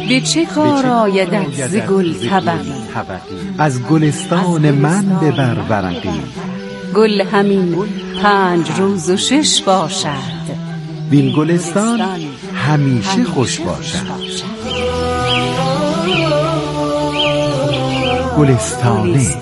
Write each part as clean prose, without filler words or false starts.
به چه کار آیدت ز گل طبقی؟ از گلستان من ببر ورقی. گل همین 5 روز و 6 باشد، وین گلستان همیشه خوش باشد. گلستانه.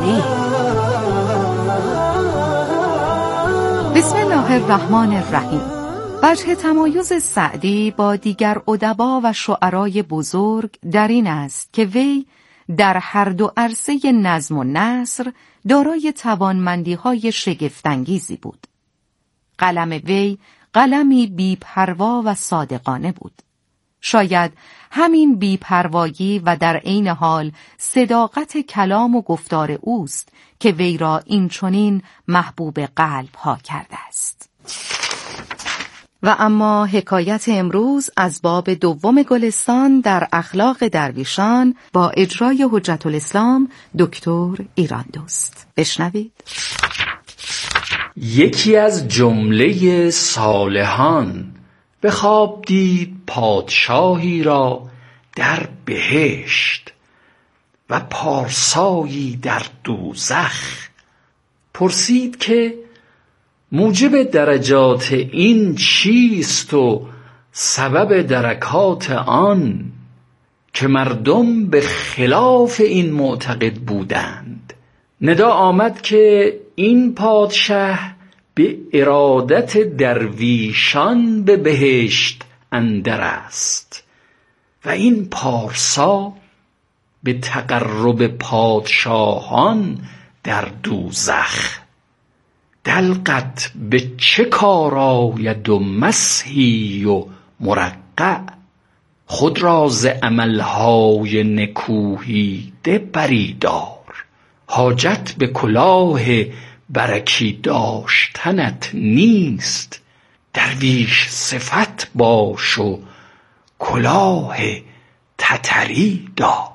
بسم الله الرحمن الرحیم. وجه تمایز سعدی با دیگر ادبا و شعرای بزرگ در این است که وی در هر دو عرصه نظم و نثر دارای توانمندی‌های شگفت‌انگیزی بود. قلم وی قلمی بی‌پروا و صادقانه بود. شاید همین بی‌پروایی و در عین حال صداقت کلام و گفتار اوست که وی را اینچنین محبوب قلب‌ها کرده است. و اما حکایت امروز از باب دوم گلستان در اخلاق درویشان با اجرای حجت الاسلام دکتر ایراندوست. بشنوید. یکی از جمله صالحان به خواب دید پادشاهی را در بهشت و پارسایی در دوزخ. پرسید که موجب درجات این چیست و سبب درکات آن، که مردم به خلاف این معتقد بودند. ندا آمد که این پادشه به ارادت درویشان به بهشت اندر است و این پارسا به تقرب پادشاهان در دوزخ. دلقت به چه کار آید و مسحی و مرقع، خود را ز عملهای نکوهیده بری دار. حاجت به کلاه برکی داشتنت نیست، درویش صفت باش و کلاه تتری دار.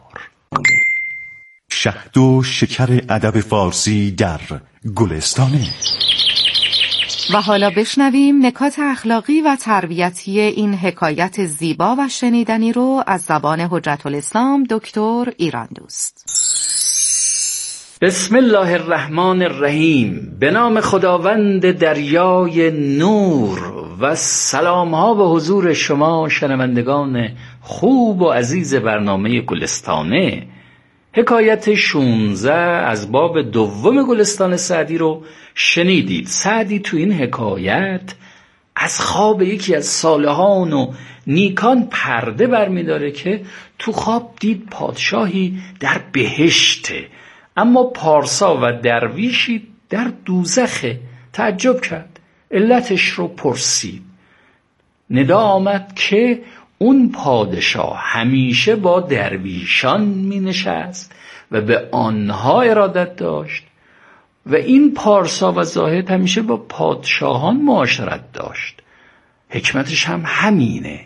شهد و شکر ادب فارسی در گلستانه. و حالا بشنویم نکات اخلاقی و تربیتی این حکایت زیبا و شنیدنی رو از زبان حجت الاسلام دکتر ایراندوست. بسم الله الرحمن الرحیم. به نام خداوند دریای نور و سلام ها به حضور شما شنوندگان خوب و عزیز برنامه گلستانه. حکایت 16 از باب دوم گلستان سعدی رو شنیدید. سعدی تو این حکایت از خواب یکی از صالحان و نیکان پرده برمیداره که تو خواب دید پادشاهی در بهشته، اما پارسا و درویشی در دوزخه. تعجب کرد، علتش رو پرسید. ندا آمد که اون پادشاه همیشه با درویشان می نشست و به آنها ارادت داشت و این پارسا و زاهد همیشه با پادشاهان معاشرت داشت. حکمتش هم همینه.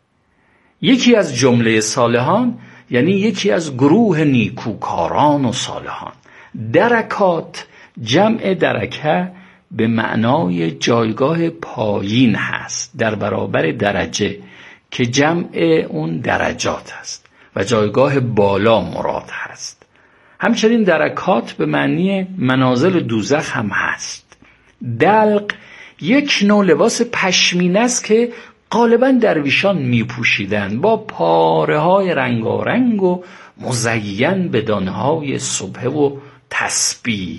یکی از جمله صالحان یعنی یکی از گروه نیکوکاران و صالحان. درکات جمع درکه به معنای جایگاه پایین هست در برابر درجه که جمع اون درجات هست و جایگاه بالا مراد هست. همچنین درکات به معنی منازل دوزخ هم هست. دلق یک نوع لباس پشمینه است که غالباً درویشان می پوشیدن، با پاره های رنگارنگ و مزین به دانه‌های سبحه و تسبیح.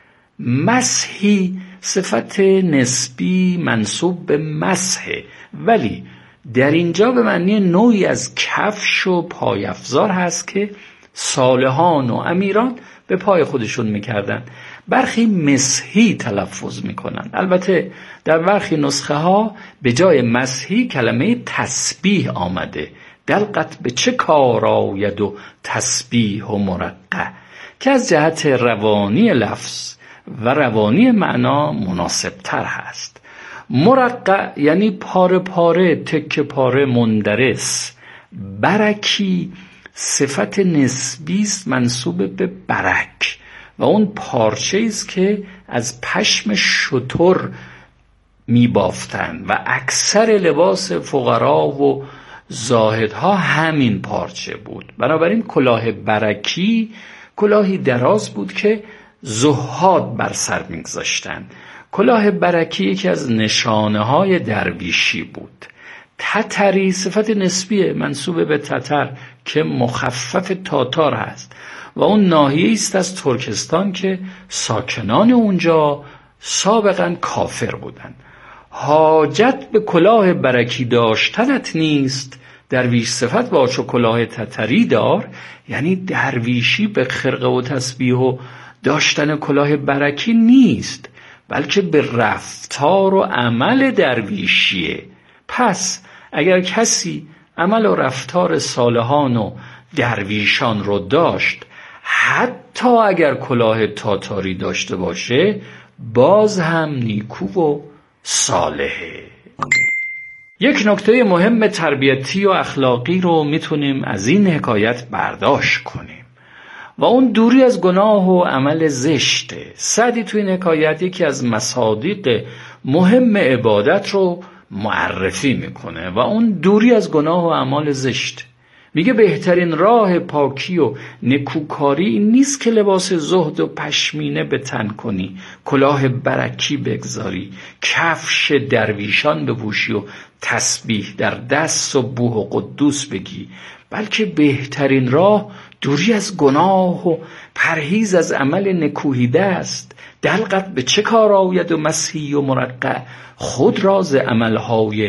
مسحی صفت نسبی منسوب به مسحه، ولی در اینجا به معنی نوعی از کفش و پایافزار هست که صالحان و امیران به پای خودشون میکردن. برخی مسحی تلفظ میکنن. البته در برخی نسخه ها به جای مسحی کلمه تسبیح آمده. دلقت به چه کار آید و تسبیح و مرقع، که از جهت روانی لفظ و روانی معنا مناسب تر هست. مرقع یعنی پاره پاره، تکه پاره، مندرس. برکی صفت نسبی است منسوب به برک و اون پارچه است که از پشم شتر می بافتند و اکثر لباس فقرا و زاهدها همین پارچه بود. بنابراین کلاه برکی کلاهی دراز بود که زهاد بر سر می‌گذاشتند. کلاه برکی یکی از نشانه‌های درویشی بود. تتری صفت نسبیه، منسوب به تتر که مخفف تاتار هست و اون ناحیه‌ای است از ترکستان که ساکنان اونجا سابقاً کافر بودند. حاجت به کلاه برکی داشتنت نیست، درویش صفت باش و کلاه تتری دار، یعنی درویشی به خرقه و تسبیح و داشتن کلاه برکی نیست، بلکه به رفتار و عمل درویشیه. پس اگر کسی عمل و رفتار صالحان و درویشان رو داشت، حتی اگر کلاه تاتاری داشته باشه، باز هم نیکو و صالحه. یک نکته مهم تربیتی و اخلاقی رو میتونیم از این حکایت برداشت کنیم و اون دوری از گناه و عمل زشته. سعدی تو این حکایت یکی از مصادیق مهم عبادت رو معرفی میکنه و اون دوری از گناه و اعمال زشت. میگه بهترین راه پاکی و نکوکاری این نیست که لباس زهد و پشمینه به تن کنی، کلاه برکی بگذاری، کفش درویشان بپوشی و تسبیح در دست سبوح و قدوس بگی، بلکه بهترین راه دوری از گناه و پرهیز از عمل نکوهیده است. دلقت به چه کار آید و مسیح و مرقع، خود راز عملهای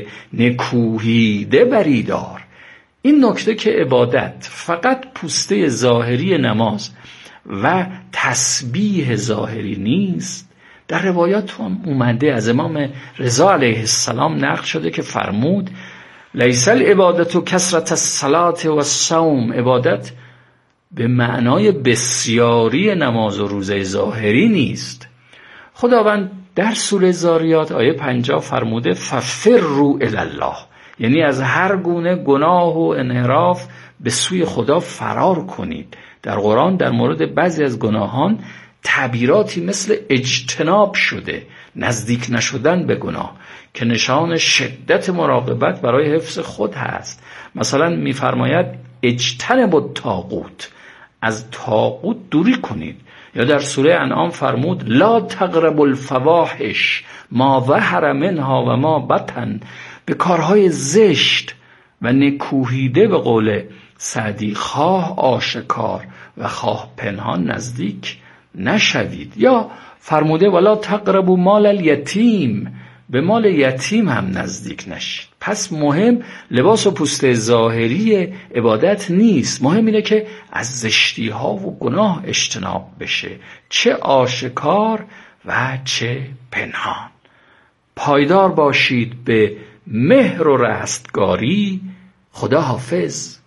نکوهیده بریدار. این نکته که عبادت فقط پوسته ظاهری نماز و تسبیح ظاهری نیست، در روایات هم اومده. از امام رضا علیه السلام نقل شده که فرمود لیس العبادت کثرت الصلاة و الصوم، عبادت به معنای بسیاری نماز و روزه ظاهری نیست. خداوند در سوره ذاریات آیه 50 فرموده ففروا الی الله، یعنی از هر گونه گناه و انحراف به سوی خدا فرار کنید. در قرآن در مورد بعضی از گناهان تعبیراتی مثل اجتناب شده، نزدیک نشدن به گناه، که نشان شدت مراقبت برای حفظ خود هست. مثلا می‌فرماید اجتنبوا الطاغوت، از طاغوت دوری کنید. یا در سوره انعام فرمود لا تقربوا الفواحش ما ظهر منها و ما بطن، به کارهای زشت و نکوهیده به قول سعدی خواه آشکار و خواه پنهان نزدیک نشوید. یا فرموده ولا تقربوا مال الیتیم، به مال یتیم هم نزدیک نشید. پس مهم لباس و پوسته ظاهری عبادت نیست، مهم اینه که از زشتی ها و گناه اجتناب بشه، چه آشکار و چه پنهان. پایدار باشید به مهر و رستگاری. خدا حافظ.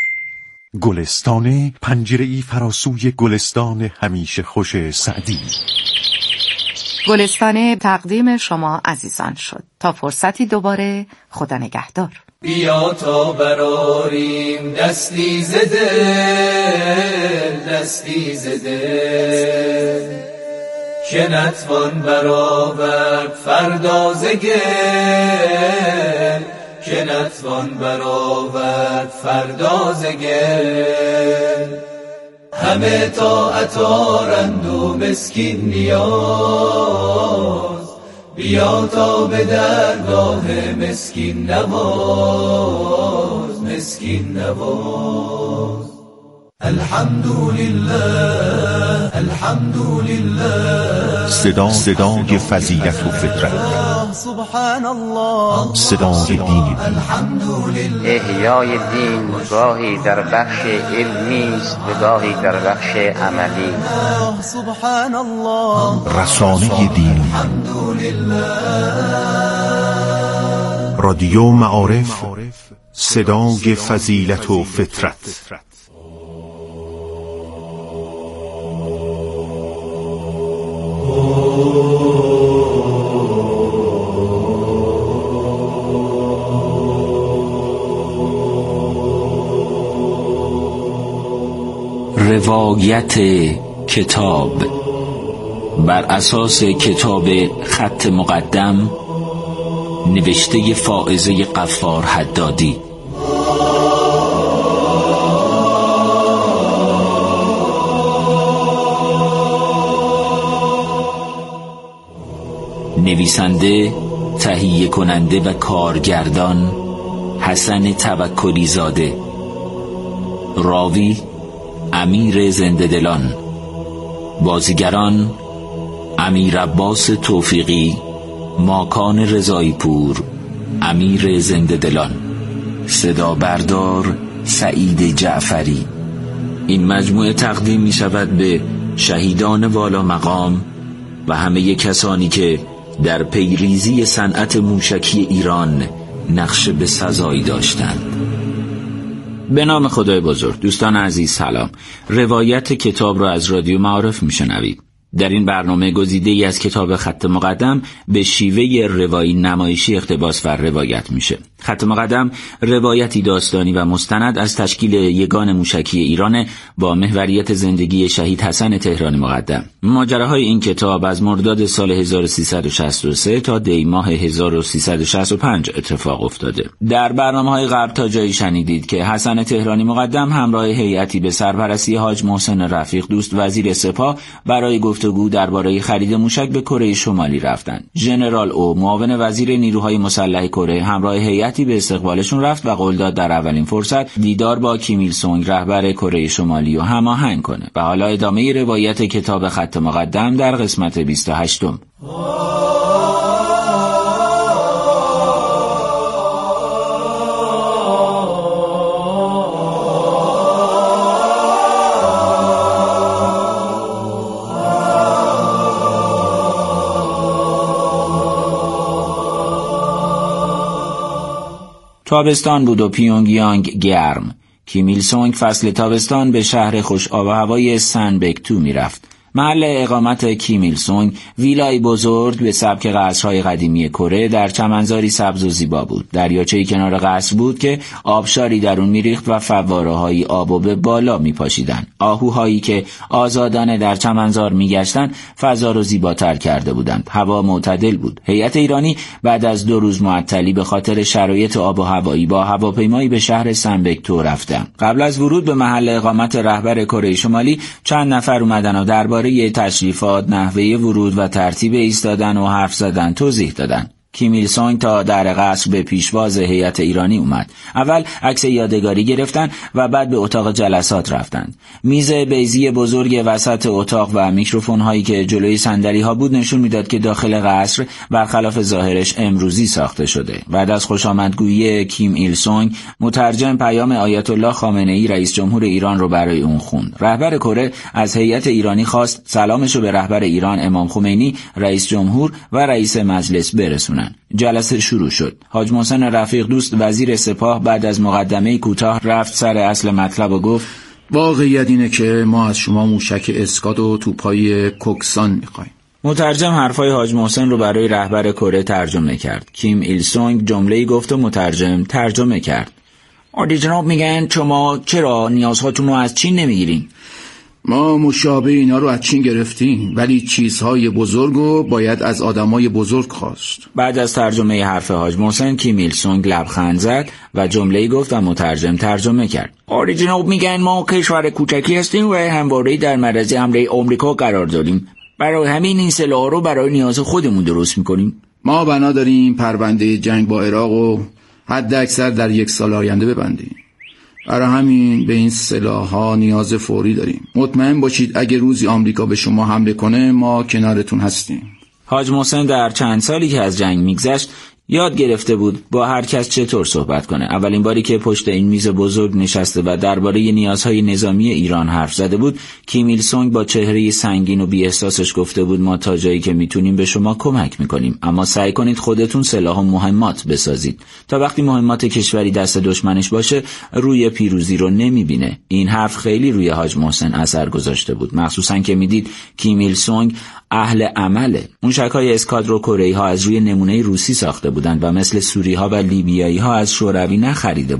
گلستان پنجره‌ای فراسوی گلستان همیشه خوش سعدی. گلستان تقدیم شما عزیزان شد. تا فرصتی دوباره، خدا نگهدار. بیا تا براریم دستی زده، دستی زده، که نتوان برآورد فردا ز گل، که نتوان برآورد فردا ز گل. همه طاعت آرند و مسکین نیاز، بیا تا به درگاه مسکین نواز، مسکین نواز. الحمدلله، الحمدلله، صدای فضیلت و فطرت، سبحان الله، صدای دین. احیای دین گاهی در بخش علمی است و گاهی در بخش عملی. سبحان الله، رسانه دین. رادیو معارف، صدای فضیلت و فطرت. روایت کتاب بر اساس کتاب خط مقدم نوشته فائزه غفار حدادی. نویسنده، تهیه کننده و کارگردان حسن توکلی زاده. راوی امیر زنده‌دلان. بازیگران امیر عباس توفیقی، ماکان رضایی پور، امیر زنده‌دلان. صدا بردار سعید جعفری. این مجموعه تقدیم می شود به شهیدان والا مقام و همه کسانی که در پیریزی صنعت موشکی ایران نقش به سزایی داشتند. به نام خدای بزرگ. دوستان عزیز سلام. روایت کتاب را از رادیو معارف میشنوید. در این برنامه گزیده‌ای از کتاب خط مقدم به شیوه روایی نمایشی اقتباس و روایت میشه. خط مقدم روایتی داستانی و مستند از تشکیل یگان موشکی ایران با محوریت زندگی شهید حسن تهرانی مقدم. ماجراهای این کتاب از مرداد سال 1363 تا دی ماه 1365 اتفاق افتاده. در برنامه‌های قبل تا جایی شنیدید که حسن تهرانی مقدم همراه هیئتی به سرپرستی حاج محسن رفیق دوست وزیر سپاه برای گفتگو درباره خرید موشک به کره شمالی رفتند. ژنرال او معاون وزیر نیروهای مسلح کره همراه هیئتی به استقبالشون رفت و قول داد در اولین فرصت دیدار با کیم ایل سونگ رهبر کره شمالی رو هماهنگ کنه. و حالا ادامه روایت کتاب خط مقدم در قسمت 28. تابستان بود و پیونگیانگ گرم. کیم ایل سونگ فصل تابستان به شهر خوش آب و هوای سنبکتو می رفت. محل اقامت کیم ایل سونگ ویلای بزرگ به سبک قصرهای قدیمی کره در چمنزاری سبز و زیبا بود. دریاچه‌ای کنار قصر بود که آبشاری در اون میریخت و فواره‌های آبو به بالا میپاشیدن. آهوهایی که آزادانه در چمنزار میگشتند فضا رو زیباتر کرده بودند. هوا معتدل بود. هیئت ایرانی بعد از 2 روز معطلی به خاطر شرایط آب و هوایی با هواپیمایی به شهر سنبکتو رفتند. قبل از ورود به محل اقامت رهبر کره شمالی چند نفر اومدن و درباره تشریفات، نحوه ورود و ترتیب ایستادن و حرف زدن توضیح دادن. کیم ایل سونگ تا در قصر به پیشواز هیئت ایرانی اومد. اول عکس یادگاری گرفتن و بعد به اتاق جلسات رفتند. میز بیضی بزرگ وسط اتاق و میکروفون هایی که جلوی صندلی ها بود نشون میداد که داخل قصر برخلاف ظاهرش امروزی ساخته شده. بعد از خوشامدگویی کیم ایل سونگ، مترجم پیام آیت الله خامنه ای رئیس جمهور ایران رو برای اون خوند. رهبر کره از هیئت ایرانی خواست سلامش رو به رهبر ایران امام خمینی رئیس جمهور و رئیس مجلس برسونه. جلسه شروع شد. حاج محسن رفیق دوست وزیر سپاه بعد از مقدمه کوتاه رفت سر اصل مطلب و گفت واقعیت اینه که ما از شما موشک اسکاد و توپای کوکسان میخوایم. مترجم حرفای حاج محسن رو برای رهبر کره ترجمه کرد. کیم ایل سونگ جمله‌ای گفت و مترجم ترجمه کرد. عالی جناب میگن شما چرا نیازهاتون رو از چین نمیگیرین؟ ما مشابه اینا رو از چین گرفتیم، ولی چیزهای بزرگو باید از آدمای بزرگ خواست. بعد از ترجمه حرف حاج محسن کیم ایل سونگ لبخند زد و جمله‌ای گفت و مترجم ترجمه کرد. آره جناب میگن ما کشور کوچکی هستیم و همواره در معرض حمله آمریکا قرار داریم. برای همین این سلاح رو برای نیاز خودمون درست میکنیم. ما بنا داریم پرونده جنگ با عراق رو حد اکثر در 1 سال آینده ببندیم. برای همین به این سلاح‌ها نیاز فوری داریم. مطمئن باشید اگه روزی آمریکا به شما حمله کنه ما کنارتون هستیم. حاج محسن در چند سالی که از جنگ میگذشت یاد گرفته بود با هر کس چطور صحبت کنه. اولین باری که پشت این میز بزرگ نشسته و درباره نیازهای نظامی ایران حرف زده بود، کیم ایل سونگ با چهره سنگین و بی احساسش گفته بود ما تا جایی که میتونیم به شما کمک میکنیم، اما سعی کنید خودتون سلاح و مهمات بسازید. تا وقتی مهمات کشوری دست دشمنش باشه روی پیروزی رو نمیبینه. این حرف خیلی روی حاج محسن اثر گذاشته بود، مخصوصا که میدید کیم ایل سونگ اهل عمله. موشک‌های اسکادرو کره‌ای‌ها از روی نمونه روسی ساخته بودند و مثل سوری‌ها و لیبیایی‌ها از شوروی نخریده بودند.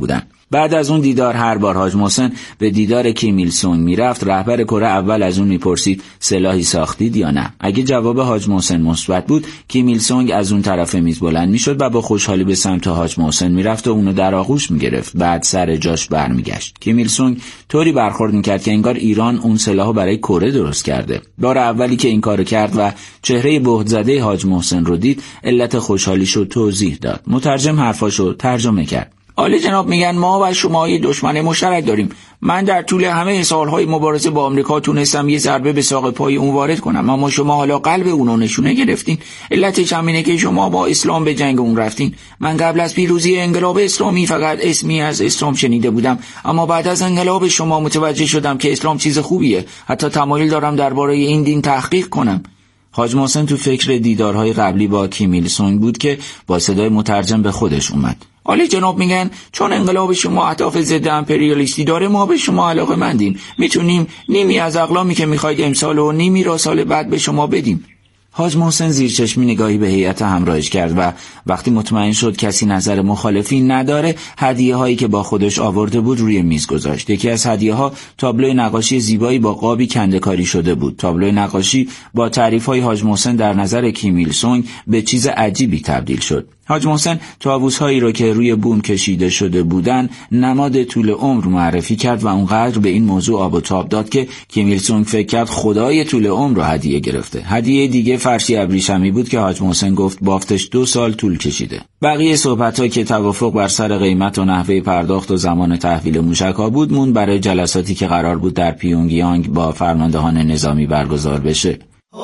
بعد از اون دیدار هر بار حاج محسن به دیدار کیم ایل سونگ میرفت، رهبر کره اول از اون میپرسید سلاحی ساختید یا نه. اگه جواب حاج محسن مثبت بود، کیم ایل سونگ از اون طرف میز بلند میشد و با خوشحالی به سمت حاج محسن میرفت و اونو در آغوش میگرفت. بعد سر جاش برمیگشت. کیم ایل سونگ طوری برخورد میکرد که انگار ایران اون سلاحو برای کره درست کرده. بار اولی که این کارو کرد و چهره بهت زده حاج محسن رو دید، علت خوشحالیشو توضیح داد. مترجم حرفاشو ترجمه کرد. عالی جناب میگن ما و شما یه دشمن مشترک داریم. من در طول همه سالهای مبارزه با آمریکا تونستم یه ضربه به ساق پای اون وارد کنم، اما شما حالا قلب اونو نشونه گرفتین. علتش هم اینه که شما با اسلام به جنگ اون رفتین. من قبل از پیروزی انقلاب اسلامی فقط اسمی از اسلام شنیده بودم، اما بعد از انقلاب شما متوجه شدم که اسلام چیز خوبیه. حتی تمایل دارم درباره این دین تحقیق کنم. حاج محسن تو فکر دیدارهای قبلی با کیم ایل سونگ بود که با صدای مترجم به خودش اومد. عالی جناب میگن چون انقلاب شما اهداف ضد امپریالیستی داره، ما به شما علاقه‌مندیم. میتونیم نیمی از اقلامی که میخواید امسال و نیمی را سال بعد به شما بدیم. حاج محسن زیرچشمی نگاهی به هیئت همراهش کرد و وقتی مطمئن شد کسی نظر مخالفی نداره، هدیه هایی که با خودش آورده بود روی میز گذاشت. یکی از هدیه ها تابلوی نقاشی زیبایی با قابی کنده‌کاری شده بود. تابلوی نقاشی با تعریف های حاج محسن در نظر کیم ایل سونگ به چیز عجیبی تبدیل شد. حاج محسن طاووس‌هایی را که روی بوم کشیده شده بودن نماد طول عمر معرفی کرد و اونقدر به این موضوع آب و تاب داد که کیم ایل سونگ فکر کرد خدای طول عمر را هدیه گرفته. هدیه دیگه فرشی ابریشمی بود که حاج محسن گفت بافتش 2 سال طول کشیده. بقیه صحبت‌ها که توافق بر سر قیمت و نحوه پرداخت و زمان تحویل موشک‌ها بود مون برای جلساتی که قرار بود در پیونگیانگ با فرماندهان نظامی برگزار بشه.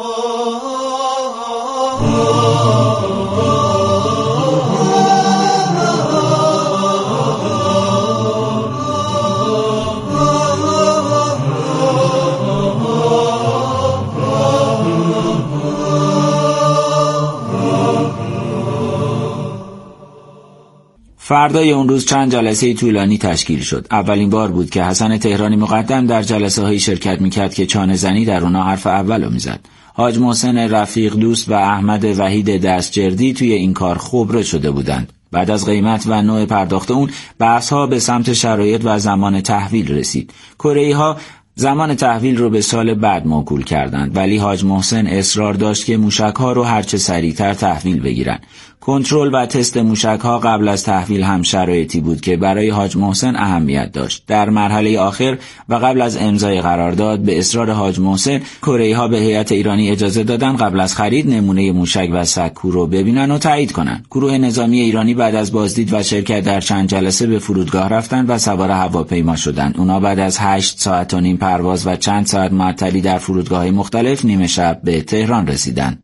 فردای اون روز چند جلسه طولانی تشکیل شد. اولین بار بود که حسن تهرانی مقدم در جلسه‌های شرکت می‌کرد که چانه زنی در اونها حرف اولو می‌زد. حاج محسن رفیق دوست و احمد وحید دستجردی توی این کار خبره شده بودند. بعد از قیمت و نوع پرداخت اون، بحث‌ها به سمت شرایط و زمان تحویل رسید. کره‌ای‌ها زمان تحویل رو به سال بعد موکول کردند، ولی حاج محسن اصرار داشت که موشک‌ها رو هرچه سریعتر تحویل بگیرن. کنترل و تست موشک‌ها قبل از تحویل هم شرایطی بود که برای حاج محسن اهمیت داشت. در مرحله آخر و قبل از امضای قرارداد به اصرار حاج محسن، کره‌ای‌ها به هیئت ایرانی اجازه دادن قبل از خرید نمونه موشک و سکو رو ببینن و تایید کنن. گروه نظامی ایرانی بعد از بازدید و شرکت در چند جلسه به فرودگاه رفتن و سوار هواپیما شدند. اونا بعد از 8 ساعت و نیم پرواز و چند ساعت معطلی در فرودگاه‌های مختلف نیمه شب به تهران رسیدند.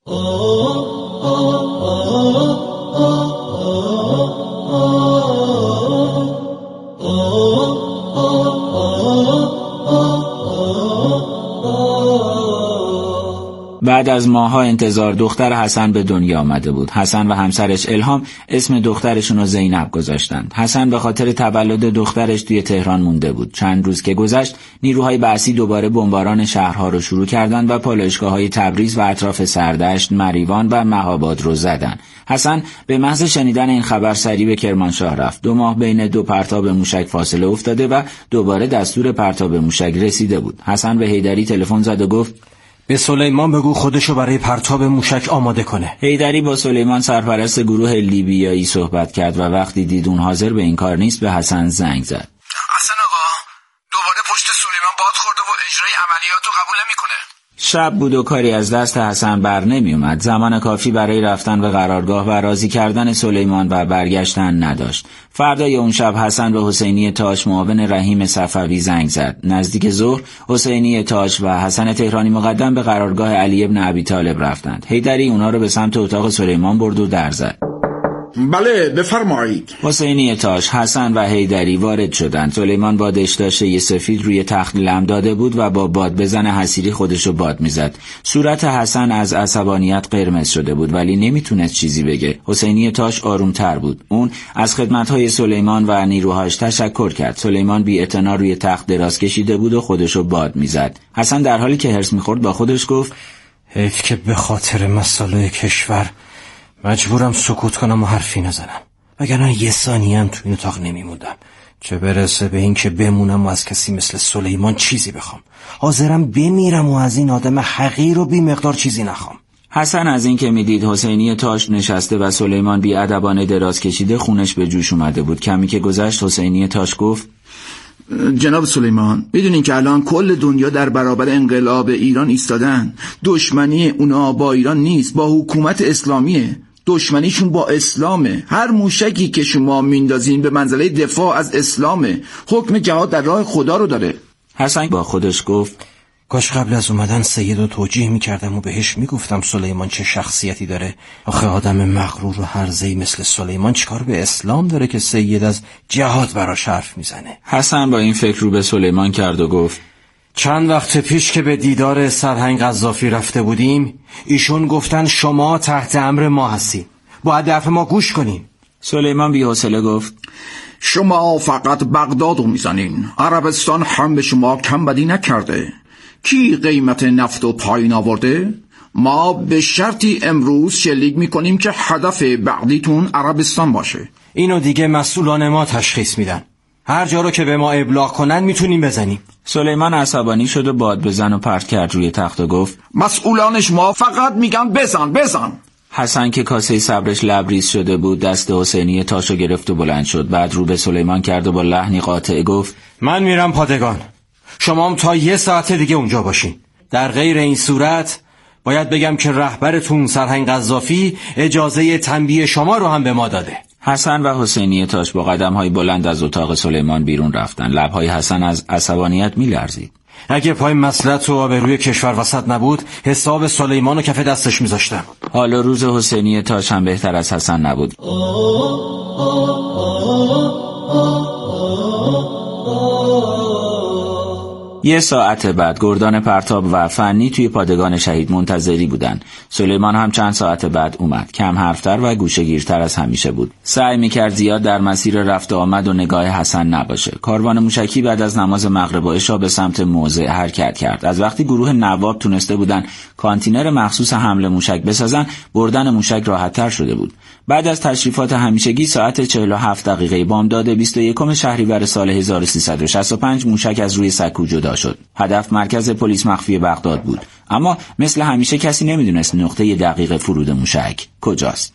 بعد از ماه‌ها انتظار دختر حسن به دنیا آمده بود. حسن و همسرش الهام اسم دخترشون رو زینب گذاشتند. حسن به خاطر تولد دخترش توی تهران مونده بود. چند روز که گذشت، نیروهای بعثی دوباره بمباران شهرها رو شروع کردند و پالایشگاه‌های تبریز و اطراف سردشت، مریوان و مهاباد رو زدند. حسن به محض شنیدن این خبر سریع به کرمانشاه رفت. 2 ماه بین 2 پرتاب موشک فاصله افتاده و دوباره دستور پرتاب موشک رسیده بود. حسن به حیدری تلفن زد و گفت به سلیمان بگو خودشو برای پرتاب موشک آماده کنه. حیدری با سلیمان سرپرست گروه لیبیایی صحبت کرد و وقتی دید اون حاضر به این کار نیست به حسن زنگ زد. حسن آقا دوباره پشت سلیمان باد خورده و اجرای عملیات رو قبول نمیکنه. شب بود و کاری از دست حسن بر نمی اومد. زمان کافی برای رفتن به قرارگاه و راضی کردن سلیمان و برگشتن نداشت. فردای اون شب حسن به حسینی تاج معاون رحیم صفوی زنگ زد. نزدیک ظهر حسینی تاج و حسن تهرانی مقدم به قرارگاه علی ابن ابی طالب رفتند. حیدری اونا رو به سمت اتاق سلیمان برد و در زد. بله بفرمایید. حسینی تاج، حسن و حیدری وارد شدند. سلیمان با دشداشه سفید روی تخت لم داده بود و با باد بزن حصیری خودشو باد میزد. صورت حسن از عصبانیت قرمز شده بود ولی نمیتونست چیزی بگه. حسینی تاج آرومتر بود. اون از خدمت‌های سلیمان و نیروهاش تشکر کرد. سلیمان بی اعتنا روی تخت دراز کشیده بود و خودشو باد میزد. حسن در حالی که هرس میخورد با خودش گفت حیف که به خاطر مسائل کشور مجبورم سکوت کنم و حرفی نزنم. وگرنه یه ثانیه هم تو این اتاق نمیموندم، چه برسه به این که بمونم و از کسی مثل سلیمان چیزی بخوام. حاضرم بمیرم و از این آدم حقیر و بی مقدار چیزی نخوام. حسن از این که میدید حسینی تاش نشسته و سلیمان بی ادبانه دراز کشیده خونش به جوش اومده بود. کمی که گذشت حسینی تاش گفت: جناب سلیمان، میدونین که الان کل دنیا در برابر انقلاب ایران ایستادن. دشمنی اونا با ایران نیست، با حکومت اسلامیه. دشمنیشون با اسلامه. هر موشکی که شما میندازین به منزله دفاع از اسلامه. حکم جهاد در راه خدا رو داره. حسن با خودش گفت: کاش قبل از اومدن سیدو توجیه میکردم و بهش میگفتم سلیمان چه شخصیتی داره. آخه آدم مغرور و هرزه‌ای مثل سلیمان چیکار به اسلام داره که سید از جهاد براش حرف میزنه؟ حسن با این فکر رو به سلیمان کرد و گفت: چند وقت پیش که به دیدار سرهنگ قذافی رفته بودیم، ایشون گفتن شما تحت امر ما هستین، باید حرف ما گوش کنین. سلیمان بی حوصله گفت: شما فقط بغداد رو میزنین. عربستان هم به شما کم بدی نکرده. کی قیمت نفت و پایین آورده؟ ما به شرطی امروز شلیک میکنیم که هدف بعدیتون عربستان باشه. اینو دیگه مسئولان ما تشخیص میدن. هر جا رو که به ما ابلاغ کنن میتونیم بزنیم. سلیمان عصبانی شد و باد بزن و پرت کرد روی تخت و گفت: مسئولانش ما فقط میگن بزن. حسن که کاسه صبرش لبریز شده بود دست حسینی تاشو گرفت و بلند شد. بعد رو به سلیمان کرد و با لحنی قاطع گفت: من میرم پادگان، شما هم تا 1 ساعت دیگه اونجا باشین. در غیر این صورت باید بگم که رهبرتون سرهنگ قذافی اجازه تنبیه شما رو هم به ما داده. حسن و حسینی تاش با قدم‌های بلند از اتاق سلیمان بیرون رفتن. لب‌های حسن از عصبانیت می‌لرزید. اگه پای مصلحت و آبروی کشور وسط نبود، حساب سلیمانو کف دستش می‌ذاشتم. حال روز حسینی تاش هم بهتر از حسن نبود. 1 ساعت بعد گردان پرتاب و فنی توی پادگان شهید منتظری بودن. سلیمان هم چند ساعت بعد اومد. کم حرفتر و گوشه‌گیرتر از همیشه بود. سعی میکرد زیاد در مسیر رفت و آمد و نگاه حسن نباشه. کاروان موشکی بعد از نماز مغرب و عشا به سمت موضع حرکت کرد. از وقتی گروه نواب تونسته بودن کانتینر مخصوص حمل موشک بسازن، بردن موشک راحت‌تر شده بود. بعد از تشریفات همیشگی ساعت 47 دقیقه بامداد 21 شهریور سال 1365 موشک از روی سکو جدا شد. هدف مرکز پلیس مخفی بغداد بود، اما مثل همیشه کسی نمیدونست نقطه دقیق فرود موشک کجاست.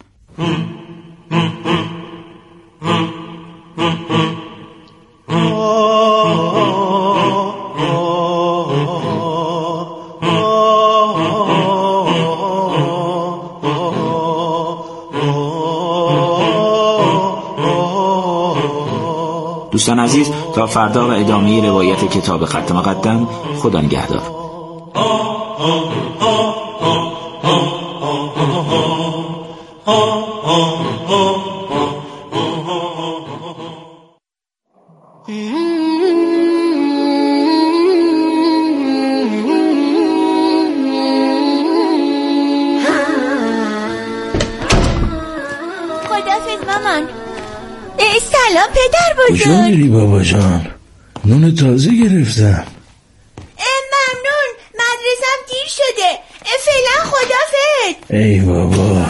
دوستان عزیز، تا فردا و ادامه روایت کتاب خط مقدم. خدا نگهدار. خدافظ مامان. سلام پدر بزرگ. کجا میری بابا جان؟ نون تازه گرفتم. ممنون، مدرسم دیر شده. فعلا خدافظ. ای بابا،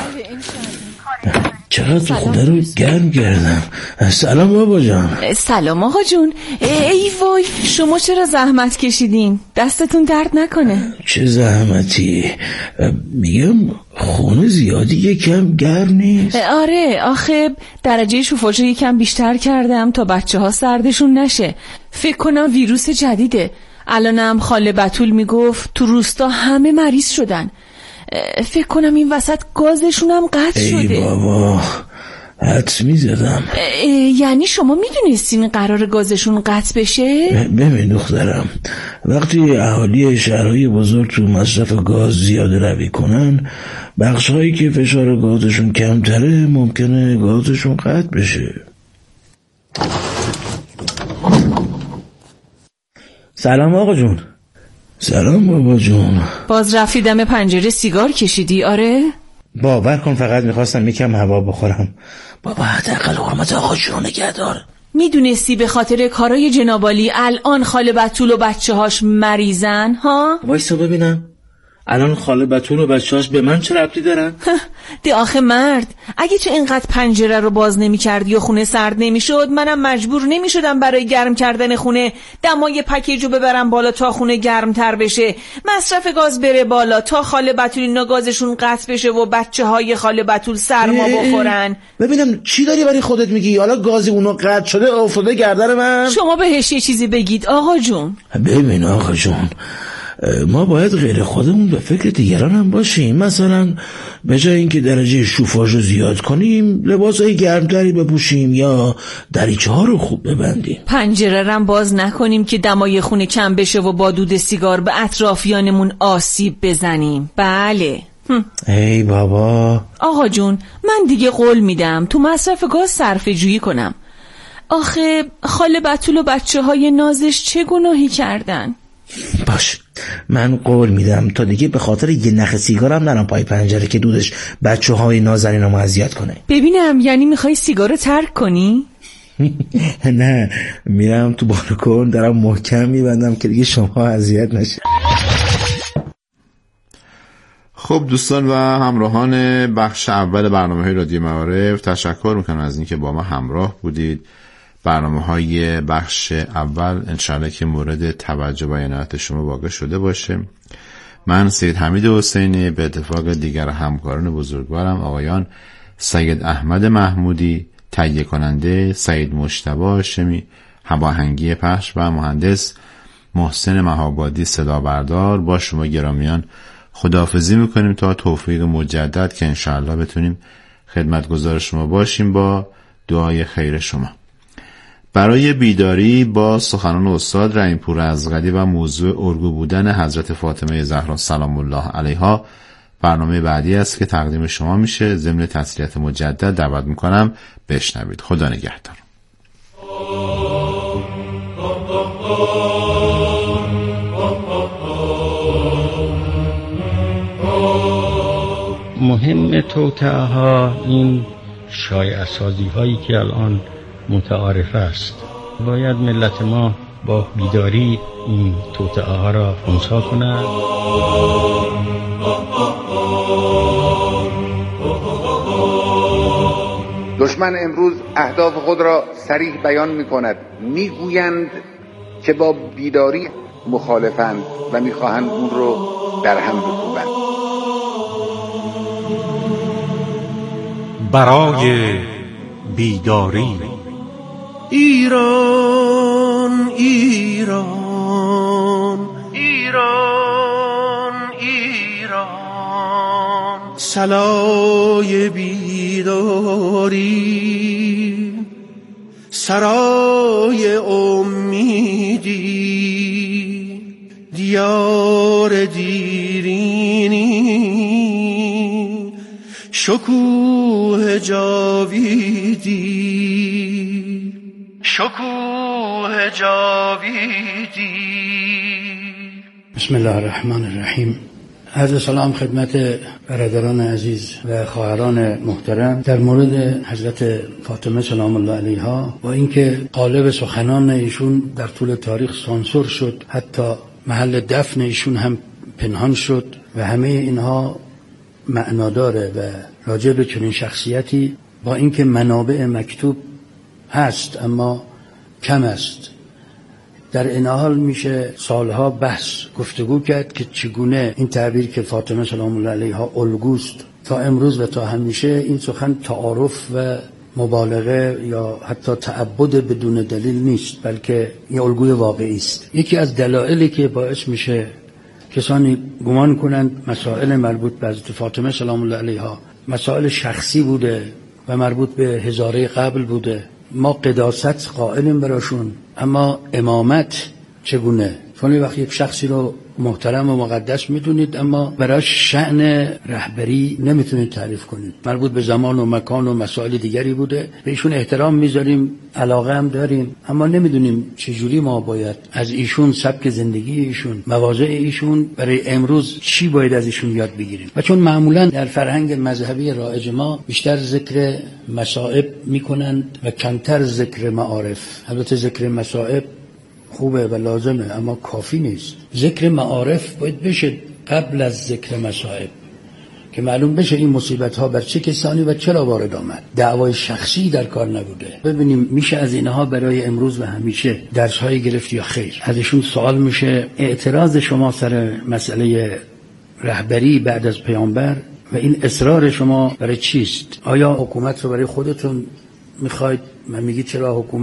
چقدر خونه رو گرم کردم. سلام بابا جان. سلام آقا جون. ای وای، شما چرا زحمت کشیدین؟ دستتون درد نکنه. چه زحمتی؟ میگم خونه زیادی یکم گرم نیست. آره، آخه درجه شوفاژ یکم بیشتر کردم تا بچه‌ها سردشون نشه. فکر کنم ویروس جدیده. الانم خاله بتول میگفت تو روستا همه مریض شدن. فکر کنم این وسط گازشون هم قطع شده. ای بابا، حدس میزدم. یعنی شما میدونستین قرار گازشون قطع بشه؟ ببین دخترم، وقتی اهالی شهرهای بزرگ تو مصرف گاز زیاده روی کنن، بخشهایی که فشار گازشون کمتره ممکنه گازشون قطع بشه. سلام آقا جون. سلام بابا جون. باز رفتی دم پنجره سیگار کشیدی؟ آره؟ باور کن فقط میخواستم یکم هوا بخورم. بابا حداقل حرمت آقا جون نگه دار. میدونستی به خاطر کارای جنابالی الان خاله بتول و بچه‌هاش مریضن ها؟ وایسا ببینم. الان خاله بتول و بچه‌هاش به من چه ربطی دارن؟ ده آخه مرد، اگه تو اینقدر پنجره رو باز نمی کردی و خونه سرد نمی شد، منم مجبور نمی شدم برای گرم کردن خونه دمای پکیج رو ببرم بالا تا خونه گرم تر بشه، مصرف گاز بره بالا تا خاله بتول اینا گازشون قطع بشه و بچه های خاله بتول سرما بخورن. ببینم چی داری برای خودت میگی؟ حالا گازی اونو قطع شده افتاده گردن من؟ شما بهش یه چیزی بگید آقا جون. ببین آقا جون، ما باید غیر خودمون به فکر دیگران هم باشیم. مثلا به جای اینکه درجه شوفاژ رو زیاد کنیم لباسای گرمتری بپوشیم یا دریچه ها رو خوب ببندیم. پنجره رو باز نکنیم که دمای خونه کم بشه و با دود سیگار به اطرافیانمون آسیب بزنیم. بله. ای بابا. آقا جون، من دیگه قول میدم تو مصرف گاز صرفه جویی کنم. آخه خاله بتول و بچه های نازش چه گناهی کردن؟ باش، من قول میدم تا دیگه به خاطر یه نخ سیگارم نرم پای پنجره که دودش بچه های نازنینم اذیت کنه. ببینم یعنی میخوای سیگارو ترک کنی؟ نه، میرم تو بالکن دارم محکم میبندم که دیگه شما اذیت نشه. خب دوستان و همراهان بخش اول برنامه‌های رادیو معارف، تشکر میکنم از اینکه با ما همراه بودید. برنامه‌های بخش اول انشاءالله که مورد توجه و عنایت شما واقع شده باشه. من سید حمید حسینی به اتفاق دیگر همکاران بزرگوارم آقایان سید احمد محمودی تهیه کننده، سید مجتبی هاشمی هماهنگی پخش و مهندس محسن مهابادی صدا بردار، با شما گرامیان خداحافظی میکنیم تا توفیق مجدد که انشاءالله بتونیم خدمتگزار شما باشیم با دعای خیر شما. برای بیداری با سخنان استاد رحیم‌پور ازغلی و موضوع الگو بودن حضرت فاطمه زهرا سلام الله علیها برنامه بعدی است که تقدیم شما میشه. ضمن تسلیت مجدد دعوت میکنم بشنوید. خدا نگهدار. مهم توطئه ها این شایعه سازی هایی که الان متعارف است، باید ملت ما با بیداری این توطئه ها را خنثی کنند. دشمن امروز اهداف خود را صریح بیان می کند. می گویند که با بیداری مخالفند و می خواهند اون رو در هم بکوبند. برای بیداری ایران ایران ایران ایران، صلای بیداری، سرای امیدی، دیار دیرینی، شکوه جاویدی، شکوه جاویدی. بسم الله الرحمن الرحیم. عرض سلام خدمت برادران عزیز و خواهران محترم در مورد حضرت فاطمه سلام الله علیها، با اینکه قالب سخنان ایشون در طول تاریخ سانسور شد، حتی محل دفن ایشون هم پنهان شد و همه اینها معنا داره و راجع به چنین شخصیتی با اینکه منابع مکتوب هست اما کم است، در این حال میشه سالها بحث گفتگو کرد که چگونه این تعبیر که فاطمه سلام الله علیها الگوست تا امروز و تا همیشه، این سخن تعارف و مبالغه یا حتی تعبد بدون دلیل نیست، بلکه این الگوی واقعی است. یکی از دلایلی که باعث میشه کسانی گمان کنند مسائل مربوط به حضرت فاطمه سلام الله علیها مسائل شخصی بوده و مربوط به هزاره قبل بوده، ما قداست قائلیم براشون، اما امامت چگونه؟ چون وقتی یک شخصی رو محترم و مقدس میدونید اما براش شأن رهبری نمیتونید تعریف کنید، مربوط به زمان و مکان و مسائل دیگری بوده، به ایشون احترام میذاریم، علاقه هم داریم، اما نمیدونیم چجوری ما باید از ایشون، سبک زندگی ایشون، مواضع ایشون برای امروز چی باید از ایشون یاد بگیریم. و چون معمولا در فرهنگ مذهبی رایج ما بیشتر ذکر مصائب میکنند و کمتر ذکر معارف. البته ذکر مصائب خوبه و لازمه اما کافی نیست. ذکر معارف باید بشه قبل از ذکر مصائب که معلوم بشه این مصیبت ها بر چه کسانی و چرا وارد آمد. دعوای شخصی در کار نبوده. ببینیم میشه از اینها برای امروز و همیشه درس های گرفت یا خیر؟ ازشون سوال میشه اعتراض شما سر مسئله رهبری بعد از پیامبر و این اصرار شما برای چیست؟ آیا حکومت رو برای خودتون میخواید؟ من میگی چرا حکومت